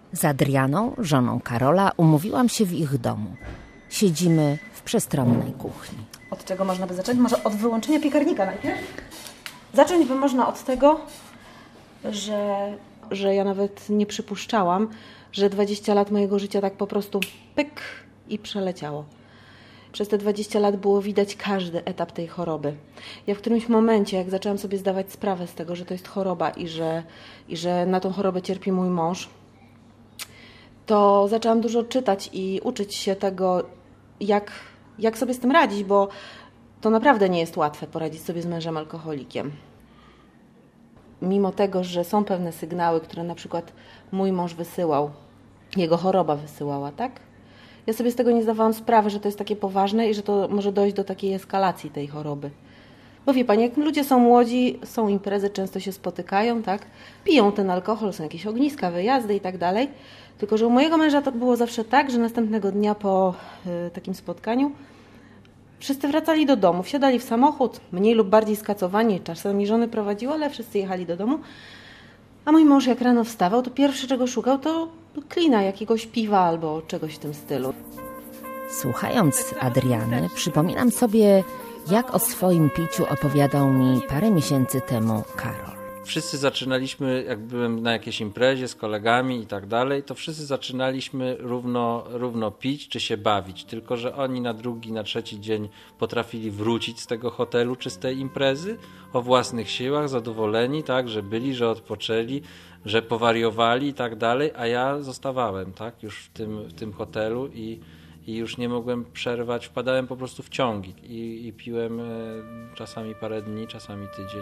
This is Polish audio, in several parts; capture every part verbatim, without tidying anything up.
Z Adrianą, żoną Karola, umówiłam się w ich domu. Siedzimy w przestronnej kuchni. Od czego można by zacząć? Może od wyłączenia piekarnika najpierw? Zacząć by można od tego, że, że ja nawet nie przypuszczałam, że dwadzieścia lat mojego życia tak po prostu pyk i przeleciało. Przez te dwadzieścia lat było widać każdy etap tej choroby. Ja w którymś momencie, jak zaczęłam sobie zdawać sprawę z tego, że to jest choroba i że, i że na tą chorobę cierpi mój mąż, to zaczęłam dużo czytać i uczyć się tego, jak, jak sobie z tym radzić, bo to naprawdę nie jest łatwe poradzić sobie z mężem alkoholikiem. Mimo tego, że są pewne sygnały, które na przykład mój mąż wysyłał, jego choroba wysyłała, tak? Ja sobie z tego nie zdawałam sprawy, że to jest takie poważne i że to może dojść do takiej eskalacji tej choroby. Bo wie Pani, jak ludzie są młodzi, są imprezy, często się spotykają, tak? Piją ten alkohol, są jakieś ogniska, wyjazdy i tak dalej. Tylko że u mojego męża to było zawsze tak, że następnego dnia po y, takim spotkaniu wszyscy wracali do domu, wsiadali w samochód, mniej lub bardziej skacowani, czasami żony prowadziły, ale wszyscy jechali do domu. A mój mąż jak rano wstawał, to pierwsze czego szukał to klina, jakiegoś piwa albo czegoś w tym stylu. Słuchając Adriany, przypominam sobie, jak o swoim piciu opowiadał mi parę miesięcy temu Karol. Wszyscy zaczynaliśmy, jak byłem na jakiejś imprezie z kolegami i tak dalej, to wszyscy zaczynaliśmy równo, równo pić czy się bawić. Tylko że oni na drugi, na trzeci dzień potrafili wrócić z tego hotelu czy z tej imprezy o własnych siłach, zadowoleni, tak, że byli, że odpoczęli, że powariowali i tak dalej, a ja zostawałem, tak, już w tym, w tym hotelu i I już nie mogłem przerwać, wpadałem po prostu w ciągi i, i piłem e, czasami parę dni, czasami tydzień.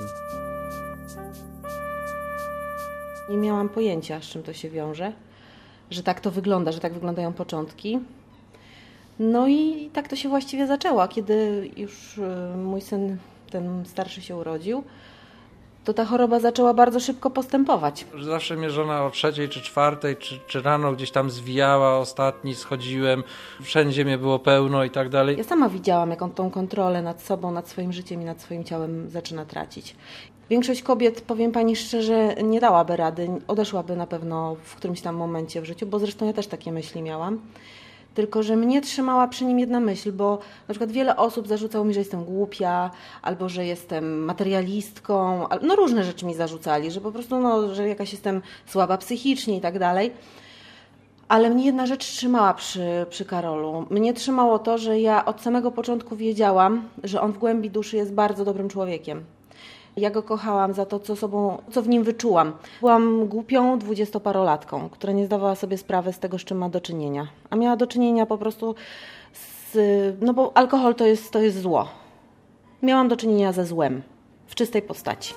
Nie miałam pojęcia, z czym to się wiąże, że tak to wygląda, że tak wyglądają początki. No i tak to się właściwie zaczęło, kiedy już e, mój syn, ten starszy, się urodził, to ta choroba zaczęła bardzo szybko postępować. Zawsze mnie żona o trzeciej czy czwartej, czy, czy rano gdzieś tam zwijała, ostatni schodziłem, wszędzie mnie było pełno i tak dalej. Ja sama widziałam, jak on tą kontrolę nad sobą, nad swoim życiem i nad swoim ciałem zaczyna tracić. Większość kobiet, powiem Pani szczerze, nie dałaby rady, odeszłaby na pewno w którymś tam momencie w życiu, bo zresztą ja też takie myśli miałam. Tylko że mnie trzymała przy nim jedna myśl, bo na przykład wiele osób zarzucało mi, że jestem głupia, albo że jestem materialistką, no różne rzeczy mi zarzucali, że po prostu, no, że jakaś jestem słaba psychicznie i tak dalej. Ale mnie jedna rzecz trzymała przy, przy Karolu. Mnie trzymało to, że ja od samego początku wiedziałam, że on w głębi duszy jest bardzo dobrym człowiekiem. Ja go kochałam za to, co, sobą, co w nim wyczułam. Byłam głupią dwudziestoparolatką, która nie zdawała sobie sprawy z tego, z czym ma do czynienia. A miała do czynienia po prostu z... No bo alkohol to jest, to jest zło. Miałam do czynienia ze złem. W czystej postaci.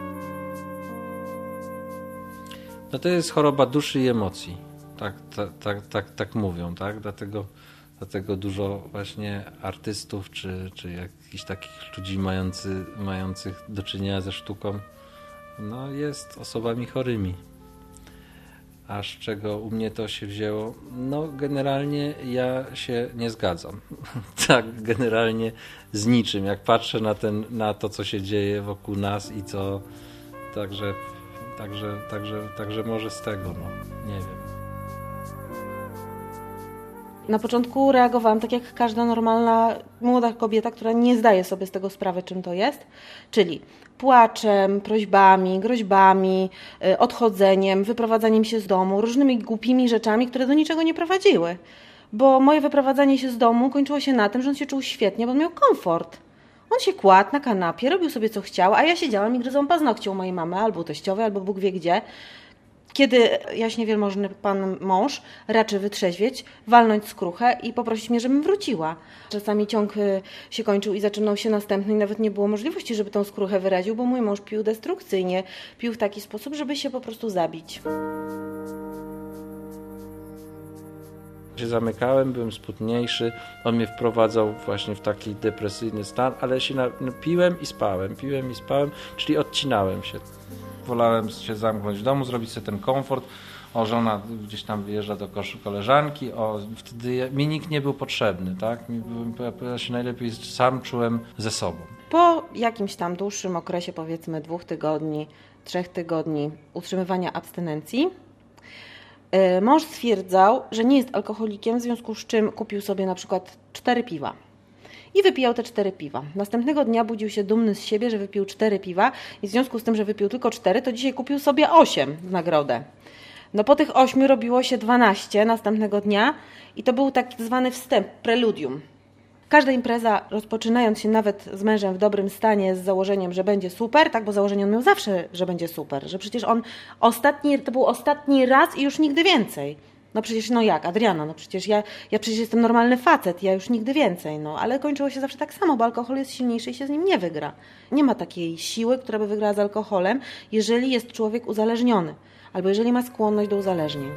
No to jest choroba duszy i emocji. Tak, tak, tak, tak, tak mówią, tak? Dlatego... Dlatego dużo właśnie artystów, czy, czy jakichś takich ludzi mający, mających do czynienia ze sztuką, no jest osobami chorymi. A z czego u mnie to się wzięło? No generalnie ja się nie zgadzam. Tak, generalnie z niczym. Jak patrzę na, ten, na to, co się dzieje wokół nas i co... Także, także, także, także może z tego, no nie wiem. Na początku reagowałam tak jak każda normalna młoda kobieta, która nie zdaje sobie z tego sprawy, czym to jest, czyli płaczem, prośbami, groźbami, odchodzeniem, wyprowadzaniem się z domu, różnymi głupimi rzeczami, które do niczego nie prowadziły. Bo moje wyprowadzanie się z domu kończyło się na tym, że on się czuł świetnie, bo on miał komfort. On się kładł na kanapie, robił sobie co chciał, a ja siedziałam i gryzłam paznokcie u mojej mamy, albo teściowej, albo Bóg wie gdzie. Kiedy jaśnie wielmożny pan mąż raczy wytrzeźwieć, walnąć skruchę i poprosić mnie, żebym wróciła. Czasami ciąg się kończył i zaczynał się następny i nawet nie było możliwości, żeby tą skruchę wyraził, bo mój mąż pił destrukcyjnie, pił w taki sposób, żeby się po prostu zabić. Się zamykałem, byłem smutniejszy, on mnie wprowadzał właśnie w taki depresyjny stan, ale się na, no, piłem i spałem, piłem i spałem, czyli odcinałem się. Wolałem się zamknąć w domu, zrobić sobie ten komfort. O, żona gdzieś tam wyjeżdża do koleżanki, o, wtedy mi nikt nie był potrzebny, tak? Ja się najlepiej sam czułem ze sobą. Po jakimś tam dłuższym okresie, powiedzmy dwóch tygodni, trzech tygodni utrzymywania abstynencji, Mąż stwierdzał, że nie jest alkoholikiem, w związku z czym kupił sobie na przykład cztery piwa. I wypijał te cztery piwa. Następnego dnia budził się dumny z siebie, że wypił cztery piwa i w związku z tym, że wypił tylko cztery, to dzisiaj kupił sobie osiem w nagrodę. No po tych ośmiu robiło się dwanaście następnego dnia i to był tak zwany wstęp, preludium. Każda impreza, rozpoczynając się nawet z mężem w dobrym stanie, z założeniem, że będzie super, tak, bo założenie on miał zawsze, że będzie super, że przecież on ostatni, to był ostatni raz i już nigdy więcej. No przecież, no jak, Adriana, no przecież ja, ja przecież jestem normalny facet, ja już nigdy więcej, no. Ale kończyło się zawsze tak samo, bo alkohol jest silniejszy i się z nim nie wygra. Nie ma takiej siły, która by wygrała z alkoholem, jeżeli jest człowiek uzależniony, albo jeżeli ma skłonność do uzależnień.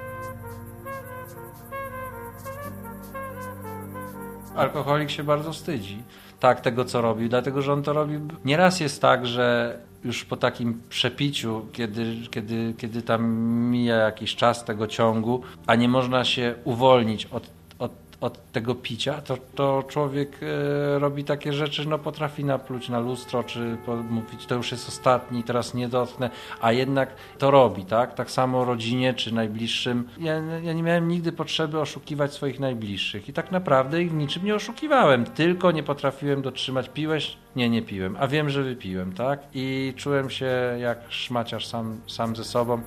Alkoholik się bardzo wstydzi tak tego, co robił, dlatego, że on to robi. Nieraz jest tak, że już po takim przepiciu, kiedy, kiedy, kiedy tam mija jakiś czas tego ciągu, a nie można się uwolnić od, od, od tego picia, to, to człowiek e, robi takie rzeczy, no potrafi napluć na lustro, czy mówić, to już jest ostatni, teraz nie dotknę, a jednak to robi, tak? Tak samo rodzinie, czy najbliższym. Ja, ja nie miałem nigdy potrzeby oszukiwać swoich najbliższych i tak naprawdę ich w niczym nie oszukiwałem, tylko nie potrafiłem dotrzymać. Piłeś? Nie, nie piłem, a wiem, że wypiłem, tak? I czułem się jak szmaciarz sam, sam ze sobą.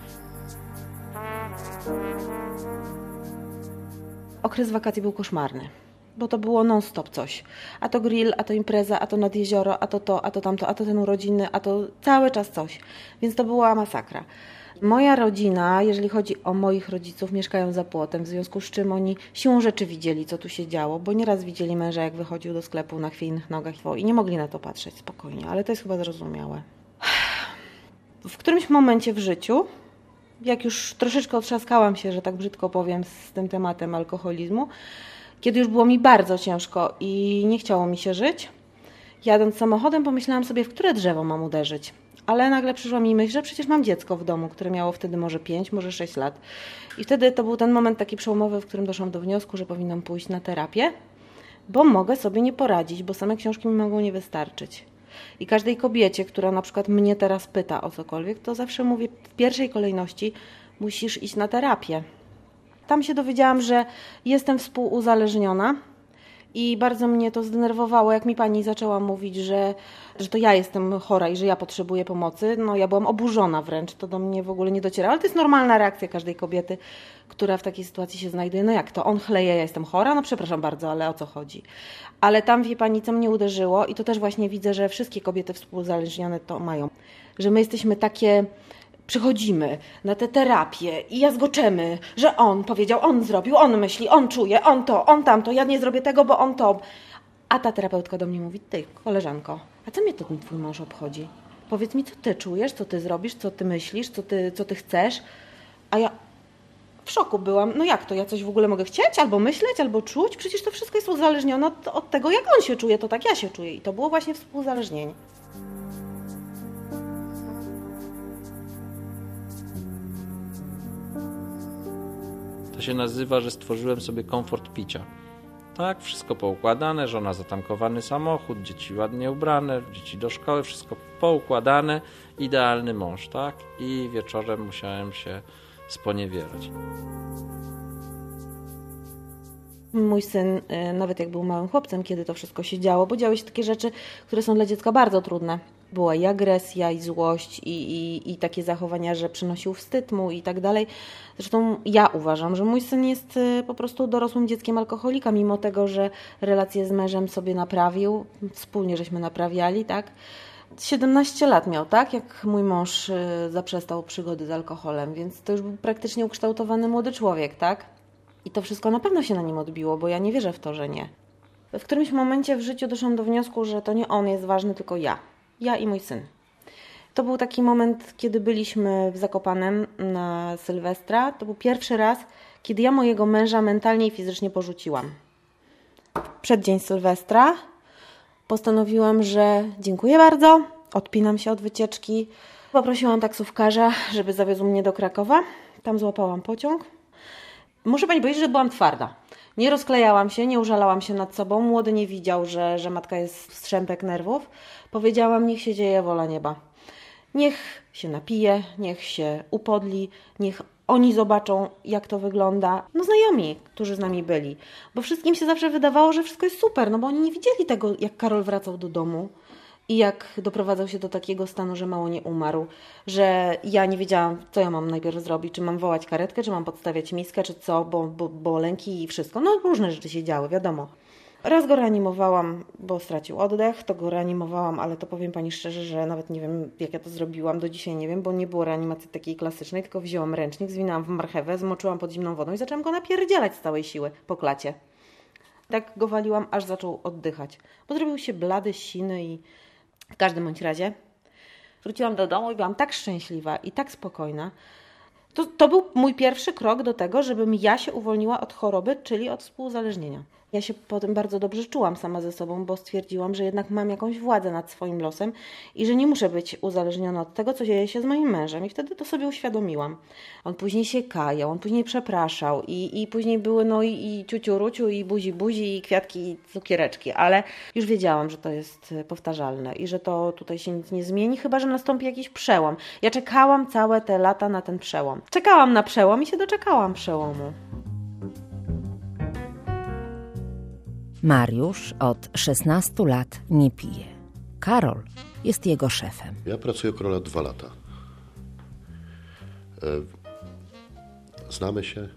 Okres wakacji był koszmarny, bo to było non-stop coś. A to grill, a to impreza, a to nad jezioro, a to to, a to tamto, a to ten urodziny, a to cały czas coś. Więc to była masakra. Moja rodzina, jeżeli chodzi o moich rodziców, mieszkają za płotem, w związku z czym oni siłą rzeczy widzieli, co tu się działo, bo nieraz widzieli męża, jak wychodził do sklepu na chwiejnych nogach i nie mogli na to patrzeć spokojnie, ale to jest chyba zrozumiałe. W którymś momencie w życiu, jak już troszeczkę otrzaskałam się, że tak brzydko powiem, z tym tematem alkoholizmu, kiedy już było mi bardzo ciężko i nie chciało mi się żyć, jadąc samochodem pomyślałam sobie, w które drzewo mam uderzyć. Ale nagle przyszła mi myśl, że przecież mam dziecko w domu, które miało wtedy może pięć, może sześć lat. I wtedy to był ten moment taki przełomowy, w którym doszłam do wniosku, że powinnam pójść na terapię, bo mogę sobie nie poradzić, bo same książki mi mogą nie wystarczyć. I każdej kobiecie, która na przykład mnie teraz pyta o cokolwiek, to zawsze mówię w pierwszej kolejności, musisz iść na terapię. Tam się dowiedziałam, że jestem współuzależniona i bardzo mnie to zdenerwowało, jak mi pani zaczęła mówić, że, że to ja jestem chora i że ja potrzebuję pomocy. No ja byłam oburzona wręcz, to do mnie w ogóle nie docierało, ale to jest normalna reakcja każdej kobiety, która w takiej sytuacji się znajduje. No jak to, on chleje, ja jestem chora? No przepraszam bardzo, ale o co chodzi? Ale tam, wie pani, co mnie uderzyło i to też właśnie widzę, że wszystkie kobiety współuzależnione to mają, że my jesteśmy takie... Przychodzimy na tę terapię i jazgoczemy, że on powiedział, on zrobił, on myśli, on czuje, on to, on tamto, ja nie zrobię tego, bo on to. A ta terapeutka do mnie mówi, ty, koleżanko, a co mnie to ten twój mąż obchodzi? Powiedz mi, co ty czujesz, co ty zrobisz, co ty myślisz, co ty, co ty chcesz. A ja w szoku byłam, no jak to, ja coś w ogóle mogę chcieć, albo myśleć, albo czuć? Przecież to wszystko jest uzależnione od, od tego, jak on się czuje, to tak ja się czuję. I to było właśnie współuzależnienie. To się nazywa, że stworzyłem sobie komfort picia. Tak, wszystko poukładane, żona zatankowany samochód, dzieci ładnie ubrane, dzieci do szkoły, wszystko poukładane, idealny mąż, tak? I wieczorem musiałem się sponiewierać. Mój syn, nawet jak był małym chłopcem, kiedy to wszystko się działo, bo działy się takie rzeczy, które są dla dziecka bardzo trudne. Była i agresja, i złość, i, i, i takie zachowania, że przynosił wstyd mu i tak dalej. Zresztą ja uważam, że mój syn jest po prostu dorosłym dzieckiem alkoholika, mimo tego, że relacje z mężem sobie naprawił, wspólnie żeśmy naprawiali, tak? siedemnaście lat miał, tak? Jak mój mąż zaprzestał przygody z alkoholem, więc to już był praktycznie ukształtowany młody człowiek, tak? I to wszystko na pewno się na nim odbiło, bo ja nie wierzę w to, że nie. W którymś momencie w życiu doszłam do wniosku, że to nie on jest ważny, tylko ja. Ja i mój syn. To był taki moment, kiedy byliśmy w Zakopanem na Sylwestra. To był pierwszy raz, kiedy ja mojego męża mentalnie i fizycznie porzuciłam. Przed dzień Sylwestra postanowiłam, że dziękuję bardzo, odpinam się od wycieczki. Poprosiłam taksówkarza, żeby zawiózł mnie do Krakowa. Tam złapałam pociąg. Muszę pani powiedzieć, że byłam twarda. Nie rozklejałam się, nie użalałam się nad sobą. Młody nie widział, że, że matka jest strzępek nerwów. Powiedziałam, niech się dzieje wola nieba. Niech się napije, niech się upodli, niech oni zobaczą, jak to wygląda. No znajomi, którzy z nami byli. Bo wszystkim się zawsze wydawało, że wszystko jest super, no bo oni nie widzieli tego, jak Karol wracał do domu i jak doprowadzał się do takiego stanu, że mało nie umarł. Że ja nie wiedziałam, co ja mam najpierw zrobić. Czy mam wołać karetkę, czy mam podstawiać miskę, czy co, bo, bo, bo lęki i wszystko. No różne rzeczy się działy, wiadomo. Raz go reanimowałam, bo stracił oddech, to go reanimowałam, ale to powiem Pani szczerze, że nawet nie wiem, jak ja to zrobiłam, do dzisiaj nie wiem, bo nie było reanimacji takiej klasycznej, tylko wzięłam ręcznik, zwinęłam w marchewę, zmoczyłam pod zimną wodą i zaczęłam go napierdzielać z całej siły po klacie. Tak go waliłam, aż zaczął oddychać, bo zrobił się blady, siny i w każdym bądź razie wróciłam do domu i byłam tak szczęśliwa i tak spokojna. To, to był mój pierwszy krok do tego, żebym ja się uwolniła od choroby, czyli od współuzależnienia. Ja się potem bardzo dobrze czułam sama ze sobą, bo stwierdziłam, że jednak mam jakąś władzę nad swoim losem i że nie muszę być uzależniona od tego, co dzieje się z moim mężem. I wtedy to sobie uświadomiłam. On później się kajał, on później przepraszał i, i później były no i, i ciuciu ruciu, i buzi buzi, i kwiatki, i cukiereczki, ale już wiedziałam, że to jest powtarzalne i że to tutaj się nic nie zmieni, chyba że nastąpi jakiś przełom. Ja czekałam całe te lata na ten przełom. Czekałam na przełom i się doczekałam przełomu. Mariusz od szesnastu lat nie pije. Karol jest jego szefem. Ja pracuję u Karola dwa lata. Znamy się?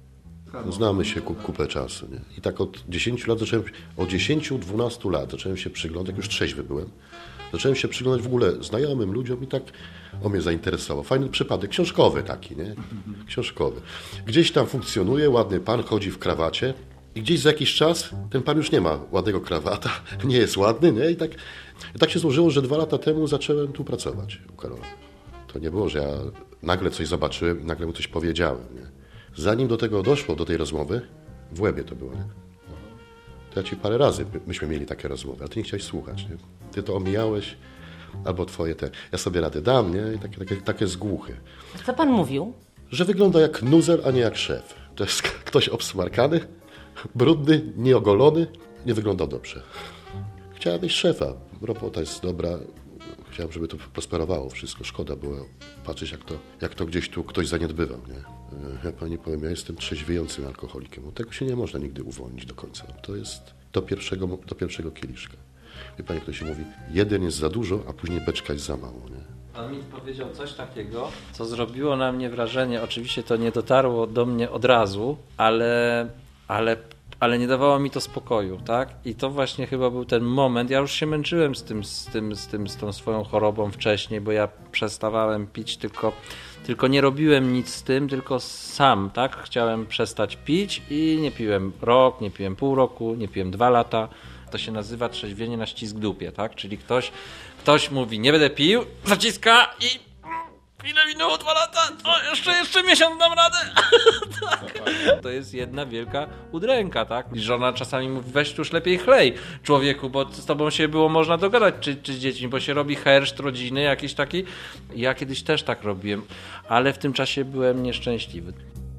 Znamy się kupę czasu. Nie? I tak od dziesięciu lat zacząłem, od dziesięciu, dwunastu lat zacząłem się przyglądać, jak już trzeźwy byłem, zacząłem się przyglądać w ogóle znajomym ludziom i tak on mnie zainteresował. Fajny przypadek, książkowy taki, nie? Książkowy. Gdzieś tam funkcjonuje, ładny pan, chodzi w krawacie i gdzieś za jakiś czas ten pan już nie ma ładnego krawata, nie jest ładny, nie? I tak, i tak się złożyło, że dwa lata temu zacząłem tu pracować u Karola. To nie było, że ja nagle coś zobaczyłem i nagle mu coś powiedziałem, nie? Zanim do tego doszło, do tej rozmowy, w Łebie to było, nie? To ja ci parę razy myśmy mieli takie rozmowy, a ty nie chciałeś słuchać, nie? Ty to omijałeś, albo twoje te... Ja sobie radę dam, nie? I takie, takie, takie zgłuchy. Co pan mówił? Że wygląda jak nuzer, a nie jak szef. To jest ktoś obsmarkany, brudny, nieogolony, nie wyglądał dobrze. Chciałem mieć szefa. Robota jest dobra. Chciałem, żeby to prosperowało wszystko. Szkoda było patrzeć, jak to, jak to gdzieś tu ktoś zaniedbywał, nie? Ja pani powiem, ja jestem trzeźwiejącym alkoholikiem. Od tego się nie można nigdy uwolnić do końca. To jest do pierwszego, do pierwszego kieliszka. Wie pani, jak to się mówi, jeden jest za dużo, a później beczka jest za mało, nie? On mi powiedział coś takiego, co zrobiło na mnie wrażenie. Oczywiście to nie dotarło do mnie od razu, ale, ale, ale nie dawało mi to spokoju, tak? I to właśnie chyba był ten moment. Ja już się męczyłem z tym, z tym, z tym, z tą swoją chorobą wcześniej, bo ja przestawałem pić, tylko, tylko nie robiłem nic z tym, tylko sam, tak? Chciałem przestać pić i nie piłem rok, nie piłem pół roku, nie piłem dwa lata. To się nazywa trzeźwienie na ścisk dupie, tak? Czyli ktoś, ktoś mówi, nie będę pił, zaciska i ile minęło dwa lata? O, jeszcze, jeszcze miesiąc dam radę. Tak. To jest jedna wielka udręka, tak? I żona czasami mówi, weź tu już lepiej chlej, człowieku, bo z tobą się było można dogadać, czy, czy z dziećmi, bo się robi herszt rodziny jakiś taki. Ja kiedyś też tak robiłem, ale w tym czasie byłem nieszczęśliwy.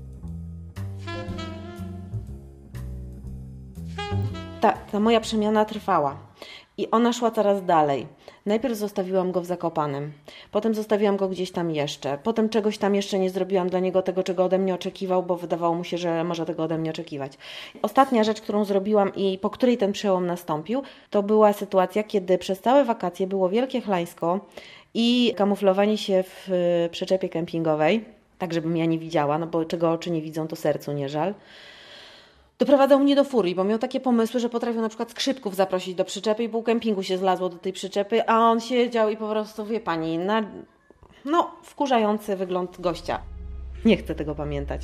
Ta, ta moja przemiana trwała i ona szła coraz dalej. Najpierw zostawiłam go w Zakopanem, potem zostawiłam go gdzieś tam jeszcze, potem czegoś tam jeszcze nie zrobiłam dla niego tego, czego ode mnie oczekiwał, bo wydawało mu się, że może tego ode mnie oczekiwać. Ostatnia rzecz, którą zrobiłam i po której ten przełom nastąpił, to była sytuacja, kiedy przez całe wakacje było wielkie chlajsko i kamuflowanie się w przyczepie kempingowej, tak żebym ja nie widziała, no bo czego oczy nie widzą, to sercu nie żal. Doprowadzał mnie do furii, bo miał takie pomysły, że potrafił na przykład skrzypków zaprosić do przyczepy i pół kempingu się zlazło do tej przyczepy, a on siedział i po prostu, wie pani, na... no wkurzający wygląd gościa. Nie chcę tego pamiętać.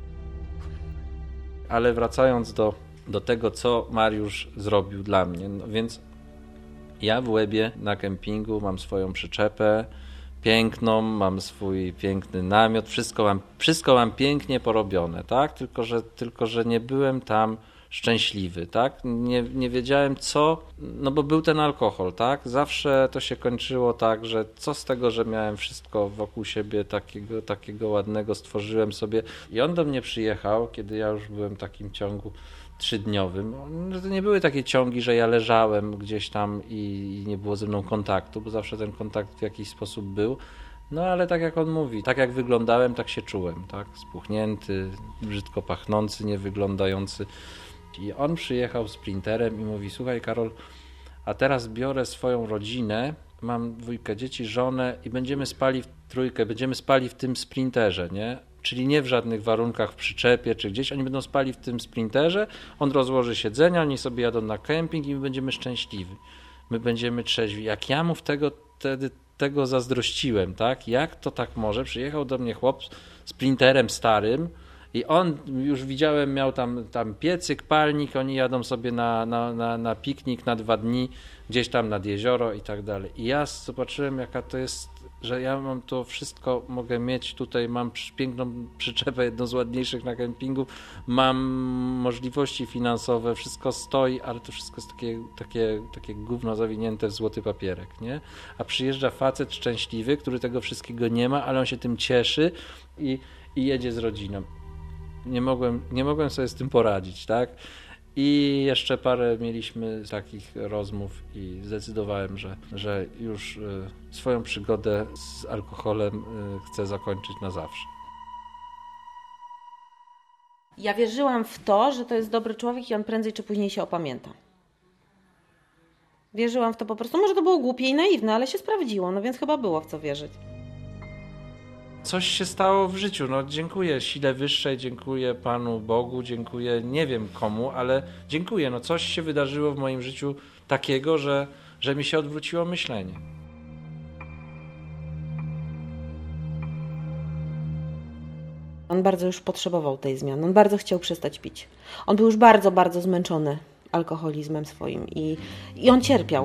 Ale wracając do, do tego, co Mariusz zrobił dla mnie, no więc ja w Łebie na kempingu mam swoją przyczepę piękną, mam swój piękny namiot, wszystko mam, wszystko mam pięknie porobione, tak? Tylko że, tylko, że nie byłem tam szczęśliwy, tak? Nie, nie wiedziałem co, no bo był ten alkohol, tak? Zawsze to się kończyło tak, że co z tego, że miałem wszystko wokół siebie takiego, takiego ładnego, stworzyłem sobie. I on do mnie przyjechał, kiedy ja już byłem w takim ciągu trzydniowym. No to nie były takie ciągi, że ja leżałem gdzieś tam i nie było ze mną kontaktu, bo zawsze ten kontakt w jakiś sposób był. No ale tak jak on mówi, tak jak wyglądałem, tak się czułem, tak? Spuchnięty, brzydko pachnący, niewyglądający. I on przyjechał sprinterem i mówi, słuchaj Karol, a teraz biorę swoją rodzinę, mam dwójkę dzieci, żonę i będziemy spali w trójkę, będziemy spali w tym sprinterze, nie? Czyli nie w żadnych warunkach w przyczepie czy gdzieś, oni będą spali w tym sprinterze, on rozłoży siedzenia, oni sobie jadą na kemping i my będziemy szczęśliwi. My będziemy trzeźwi. Jak ja mu wtedy tego, tego zazdrościłem, tak? Jak to tak może? Przyjechał do mnie chłop sprinterem starym i on, już widziałem, miał tam, tam piecyk, palnik, oni jadą sobie na, na, na, na piknik na dwa dni, gdzieś tam nad jezioro i tak dalej. I ja zobaczyłem, jaka to jest, że ja mam to wszystko, mogę mieć tutaj, mam piękną przyczepę, jedną z ładniejszych na kempingu, mam możliwości finansowe, wszystko stoi, ale to wszystko jest takie, takie, takie gówno zawinięte w złoty papierek, nie? A przyjeżdża facet szczęśliwy, który tego wszystkiego nie ma, ale on się tym cieszy i, i jedzie z rodziną. Nie mogłem, nie mogłem sobie z tym poradzić, tak? I jeszcze parę mieliśmy takich rozmów i zdecydowałem, że, że już swoją przygodę z alkoholem chcę zakończyć na zawsze. Ja wierzyłam w to, że to jest dobry człowiek i on prędzej czy później się opamięta. Wierzyłam w to po prostu. Może to było głupie i naiwne, ale się sprawdziło, no więc chyba było w co wierzyć. Coś się stało w życiu. No, dziękuję sile wyższej, dziękuję Panu Bogu, dziękuję nie wiem komu, ale dziękuję. No, coś się wydarzyło w moim życiu takiego, że, że mi się odwróciło myślenie. On bardzo już potrzebował tej zmiany. On bardzo chciał przestać pić. On był już bardzo, bardzo zmęczony alkoholizmem swoim i, i on cierpiał.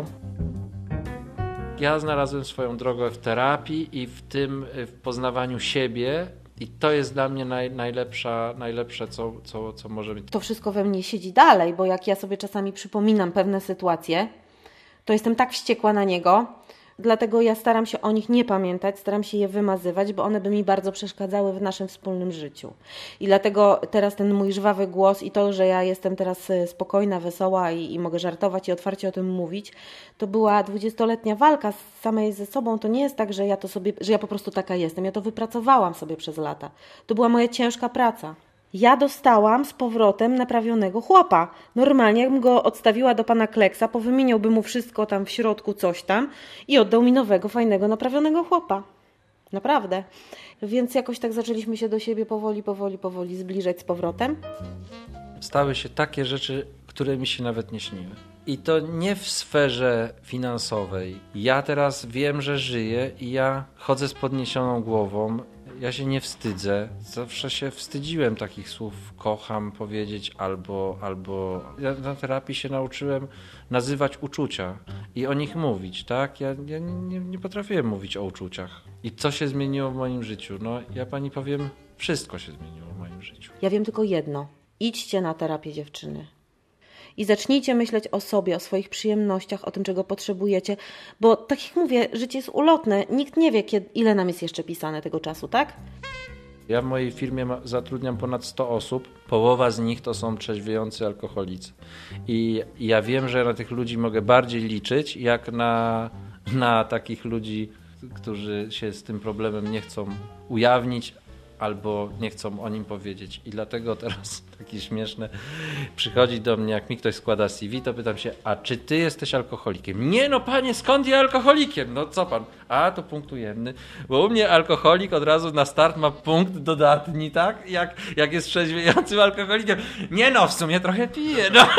Ja znalazłem swoją drogę w terapii i w tym, w poznawaniu siebie i to jest dla mnie naj, najlepsza, najlepsze, co, co, co może być. To wszystko we mnie siedzi dalej, bo jak ja sobie czasami przypominam pewne sytuacje, to jestem tak wściekła na niego, dlatego ja staram się o nich nie pamiętać, staram się je wymazywać, bo one by mi bardzo przeszkadzały w naszym wspólnym życiu. I dlatego teraz ten mój żwawy głos i to, że ja jestem teraz spokojna, wesoła i, i mogę żartować i otwarcie o tym mówić, to była dwudziestoletnia walka samej ze sobą. To nie jest tak, że ja to sobie, że ja po prostu taka jestem. Ja to wypracowałam sobie przez lata. To była moja ciężka praca. Ja dostałam z powrotem naprawionego chłopa. Normalnie jakbym go odstawiła do pana Kleksa, powymieniałby mu wszystko tam w środku, coś tam i oddał mi nowego, fajnego, naprawionego chłopa. Naprawdę. Więc jakoś tak zaczęliśmy się do siebie powoli, powoli, powoli zbliżać z powrotem. Stały się takie rzeczy, które mi się nawet nie śniły. I to nie w sferze finansowej. Ja teraz wiem, że żyję i ja chodzę z podniesioną głową. Ja się nie wstydzę. Zawsze się wstydziłem takich słów kocham powiedzieć albo, albo... Ja na terapii się nauczyłem nazywać uczucia i o nich mówić, tak? Ja, ja nie, nie potrafiłem mówić o uczuciach. I co się zmieniło w moim życiu? No ja pani powiem, wszystko się zmieniło w moim życiu. Ja wiem tylko jedno. Idźcie na terapię, dziewczyny. I zacznijcie myśleć o sobie, o swoich przyjemnościach, o tym, czego potrzebujecie, bo tak jak mówię, życie jest ulotne. Nikt nie wie, kiedy, ile nam jest jeszcze pisane tego czasu, tak? Ja w mojej firmie ma, zatrudniam ponad sto osób. Połowa z nich to są trzeźwiejący alkoholicy. I, I ja wiem, że na tych ludzi mogę bardziej liczyć, jak na, na takich ludzi, którzy się z tym problemem nie chcą ujawnić, albo nie chcą o nim powiedzieć. I dlatego teraz takie śmieszne przychodzi do mnie, jak mi ktoś składa C V, to pytam się, a czy ty jesteś alkoholikiem? Nie no panie, skąd ja alkoholikiem? No co pan? A to punkt ujemny, bo u mnie alkoholik od razu na start ma punkt dodatni, tak? Jak, jak jest trzeźwiejącym alkoholikiem. Nie no, w sumie trochę piję, no.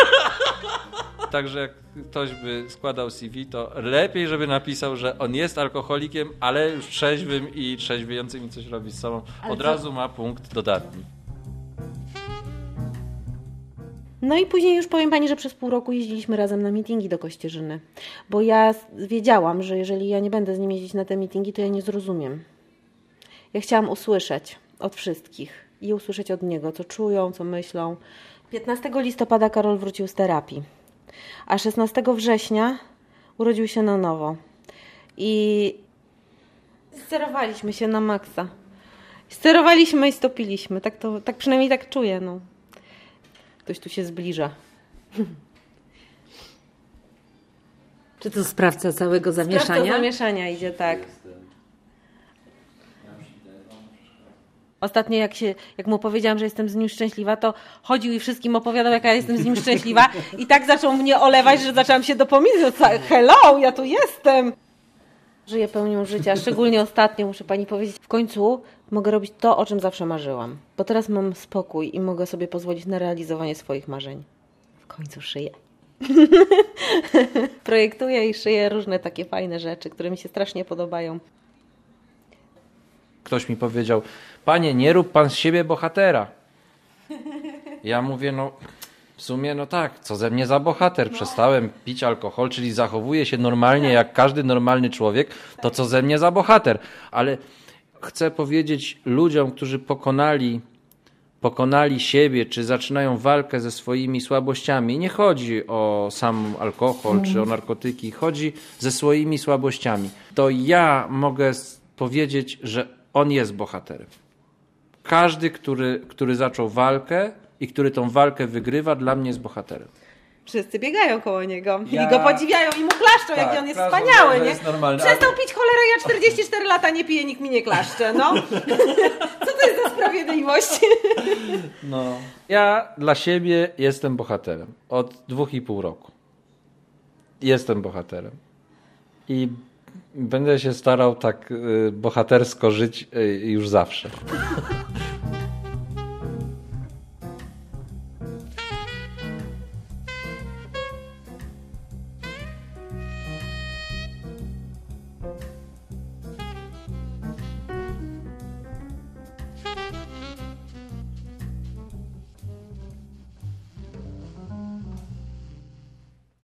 Także jak ktoś by składał C V, to lepiej, żeby napisał, że on jest alkoholikiem, ale już trzeźwym i trzeźwiejącym i coś robi z sobą. Ale Od co? razu ma punkt dodatni. No i później już powiem pani, że przez pół roku jeździliśmy razem na mitingi do Kościerzyny. Bo ja wiedziałam, że jeżeli ja nie będę z nim jeździć na te mitingi, to ja nie zrozumiem. Ja chciałam usłyszeć od wszystkich i usłyszeć od niego, co czują, co myślą. piętnastego listopada Karol wrócił z terapii, a szesnastego września urodził się na nowo. I sterowaliśmy się na maksa. Sterowaliśmy i stopiliśmy. Tak, to, tak przynajmniej tak czuję. No. Ktoś tu się zbliża. Czy to sprawca całego zamieszania? Sprawca zamieszania idzie, tak. Ostatnio jak, się, jak mu powiedziałam, że jestem z nim szczęśliwa, to chodził i wszystkim opowiadał, jaka ja jestem z nim szczęśliwa i tak zaczął mnie olewać, że zaczęłam się dopominać. Hello, ja tu jestem! Żyję pełnią życia, szczególnie ostatnio, muszę pani powiedzieć. W końcu mogę robić to, o czym zawsze marzyłam. Bo teraz mam spokój i mogę sobie pozwolić na realizowanie swoich marzeń. W końcu szyję. Projektuję i szyję różne takie fajne rzeczy, które mi się strasznie podobają. Ktoś mi powiedział, panie, nie rób pan z siebie bohatera. Ja mówię, no w sumie no tak, co ze mnie za bohater? Przestałem pić alkohol, czyli zachowuję się normalnie jak każdy normalny człowiek, to co ze mnie za bohater? Ale chcę powiedzieć ludziom, którzy pokonali, pokonali siebie, czy zaczynają walkę ze swoimi słabościami. Nie chodzi o sam alkohol, czy o narkotyki, chodzi ze swoimi słabościami. To ja mogę powiedzieć, że on jest bohaterem. Każdy, który, który zaczął walkę i który tą walkę wygrywa, dla mnie jest bohaterem. Wszyscy biegają koło niego Ja... i go podziwiają i mu klaszczą, tak, jaki on jest wspaniały, nie? Jest normalny. Przestał pić, cholera, ja czterdzieści cztery lata nie piję, nikt mi nie klaszcze, no. Co to jest za sprawiedliwość? No. Ja dla siebie jestem bohaterem. Od dwóch i pół roku. Jestem bohaterem. I będę się starał tak y, bohatersko żyć y, już zawsze.